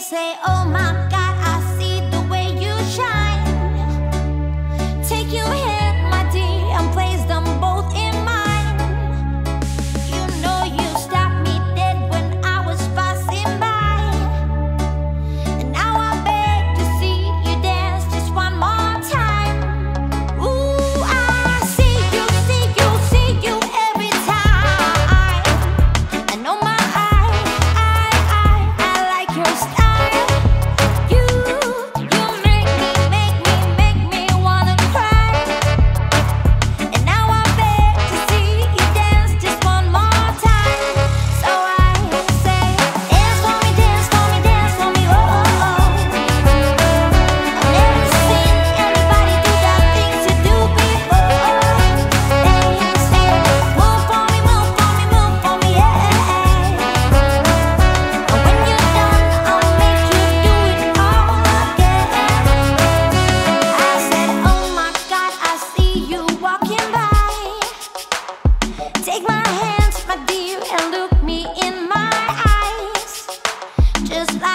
say, oh my God, I see the way you shine. Take your hand, my dear, and place them both in mine. You know you stopped me dead when I was passing by, and now I beg to see you dance just one more time. Ooh, I see you, see you, see you every time. I know my I like your style. You make me wanna cry. And now I beg to see you dance just one more time. So I say, dance for me, dance for me, dance for me, oh, oh, oh. I've never seen anybody do the things you do before. They say, move for me, move for me, move for me, yeah. And when you're done, I'll make you do it all again. I said, oh my God, I see you walking by. Take my hands, my dear, and look me in my eyes. Just like